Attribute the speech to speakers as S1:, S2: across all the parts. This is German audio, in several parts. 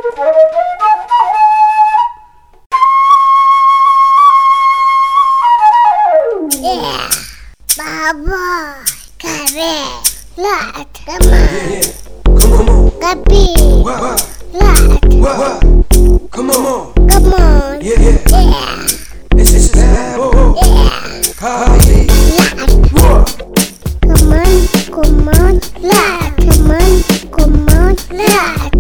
S1: Yeah, Baba, Kare, Lat, come on,
S2: Come on,
S1: Kapi,
S2: what?
S1: Lat,
S2: Come on,
S1: come on,
S2: yeah. This is bad,
S1: yeah,
S2: Kali,
S1: Lat,
S2: what?
S1: come on, Lat, come on, Lat,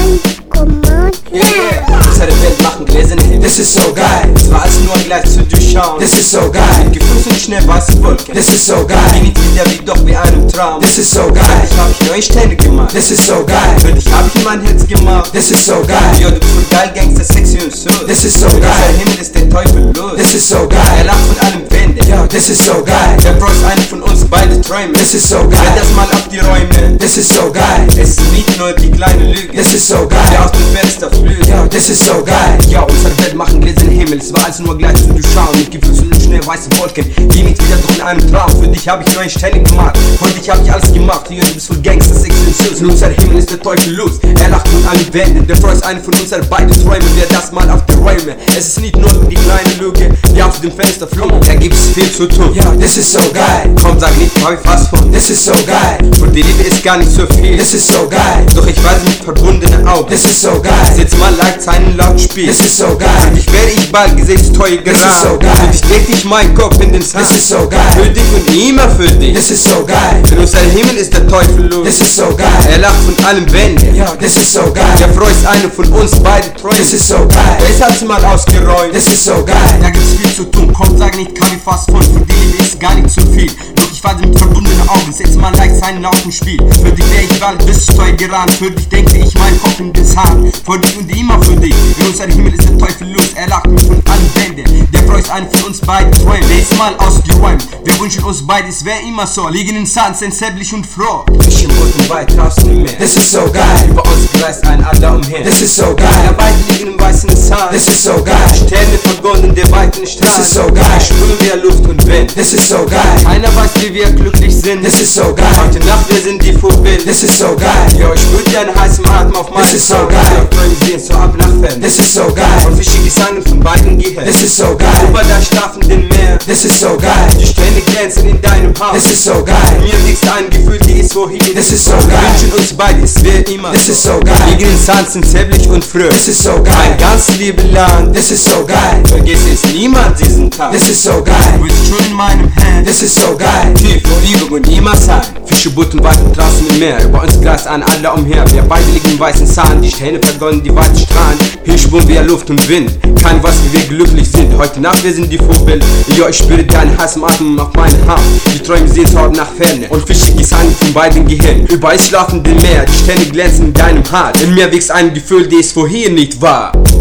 S1: come on, Lat.
S3: Unsere Welt machen Gläserne hin.
S2: This is so geil,
S3: Es war alles nur gleich zu durchschauen.
S2: this is so geil,
S3: Gefühlt sind schnell weiße Wolken.
S2: this is so
S3: Ging
S2: geil,
S3: nicht wieder wie doch wie einem Traum.
S2: this is so
S3: Für
S2: geil,
S3: dich hab ich neue Sterne gemacht.
S2: this is so geil,
S3: Für dich hab ich mein Herz gemacht.
S2: this is so geil,
S3: Ja, du bist voll geil, Gangster, sexy und so.
S2: this is so
S3: Der
S2: geil,
S3: Himmel ist der Teufel los.
S2: this is so
S3: Er
S2: geil,
S3: lacht von allem Wände.
S2: yo, this is so geil,
S3: Der Bro ist einer von uns, beide träumen.
S2: this is so
S3: Wer
S2: geil,
S3: das mal auf die Räume.
S2: this is so geil,
S3: Es ist nicht nur die kleine Lüge,
S2: this is so
S3: die
S2: geil,
S3: aus dem Fenster flügt.
S2: yo, this is so geil,
S3: Ja, unsere Welt machen gläsernen Himmel. Es war alles nur gleich zu durchschauen. Mit Gefühlen schnell weiße Wolken, die nicht wieder doch in einem Traum. Für dich hab ich neue Sterne gemacht. Für dich hab ich alles gemacht. Hier, du bist voll Gangster, Sex und Süß. Und unser Himmel ist der Teufel los. Er lacht von allen Wänden. Der Freund ist eine von uns, beide Träume. Wer das mal auf die Räume. Es ist nicht nur die kleine Lüge, die aus dem Fenster flog. Da gibt's viel zu tun.
S2: yo, this is so geil,
S3: Komm, sag nicht, hab ich was von.
S2: this is so geil,
S3: Und die Liebe ist gar nicht so viel.
S2: this is so geil,
S3: Doch ich weiß mit verbundenen Augen.
S2: this is so geil,
S3: Sitz mal leicht seinen Lautspiel.
S2: this is so
S3: Für
S2: geil,
S3: dich werde ich bald gesäßteuer
S2: This is so
S3: geraten.
S2: geil.
S3: Für dich leg ich meinen Kopf in den Sand.
S2: this is so
S3: Für
S2: geil,
S3: dich und immer für dich.
S2: this is so geil,
S3: Denn unser Himmel ist der Teufel los.
S2: this is so geil,
S3: Er lacht von allem Wänden.
S2: yo, this is so
S3: Der
S2: geil,
S3: Freund ist einer von uns, beide träumen.
S2: this is so geil,
S3: Es hat sie mal ausgeräumt.
S2: this is so geil,
S3: Da gibt's viel zu tun. Komm, sag nicht, kann ich fast voll. Für die Liebe ist gar nicht zu viel. Doch ich warte mit verbundenen Augen. Setz mal leicht seinen lauten Spiel. Für dich wär ich bald bis teuer gerannt. Für dich denke ich meinen Kopf in den Sand. Für dich und immer für dich. In unser Himmel ist der Teufel los. Er lacht mich von allen Wänden. Der Freund ist einer von uns beiden träumen. Lest mal ausgeräumt. Wir wünschen uns beides, wär immer so. Liegen im Sand, sind zärtlich und froh. Fisch im Boden weit draußen im Meer.
S2: this is so geil,
S3: Über uns kreist ein Adler umher.
S2: this is so
S3: Wir
S2: geil,
S3: beide liegen im weißen Sand.
S2: this is so geil,
S3: Sterne von Gold in der weiten Straße.
S2: This is so geil.
S3: Spüren wir Luft und Wind.
S2: this is so geil,
S3: Keiner weiß, wie wir glücklich sind.
S2: this is so geil,
S3: Heute Nacht, wir sind die Vorbild.
S2: this is so geil,
S3: Ja, ich spür deinen heißen Atem auf meinen
S2: This is so
S3: Haut.
S2: geil.
S3: Ja, Träume sehen so ab nach Fern.
S2: this is so geil,
S3: Und Fische Gesang von beiden Gehirn.
S2: this is so geil,
S3: Über das schlafenden Meer.
S2: this is so geil,
S3: Die Sterne glänzen in deinem Haus.
S2: this is so geil,
S3: Mir wächst ein Gefühl, die ist wohin.
S2: this is so
S3: Wir
S2: geil,
S3: wünschen uns beide, es wär immer
S2: this is
S3: so.
S2: so geil,
S3: Liegen im Sand, sind zärtlich und fröh.
S2: this is so
S3: Mein
S2: geil,
S3: ganz liebe Land.
S2: this is so geil,
S3: Vergiss es niemand diesen Tag.
S2: this is so geil,
S3: Du bist schon in meinem Hand.
S2: this is so geil,
S3: Tief vor Liebe und immer sein. Fische butten weiten draußen im Meer. Über uns kreist ein Adler umher. Wir beide liegen im weißen Sand. Die Sterne vergolden die weiten Strahlen. Hier schwimmen wir Luft und Wind. Kein weiß, wie wir glücklich sind. Heute Nacht, wir sind die Vorbild. Ja, ich spüre deinen heißen Atem auf meinen Haut. Die Träume sehen so nach Ferne. Und Fische Gesang von beiden Gehirn. Überall schlafende Meer. Die Sterne glänzen in deinem Hart. In mir wächst ein Gefühl, das vorher nicht war.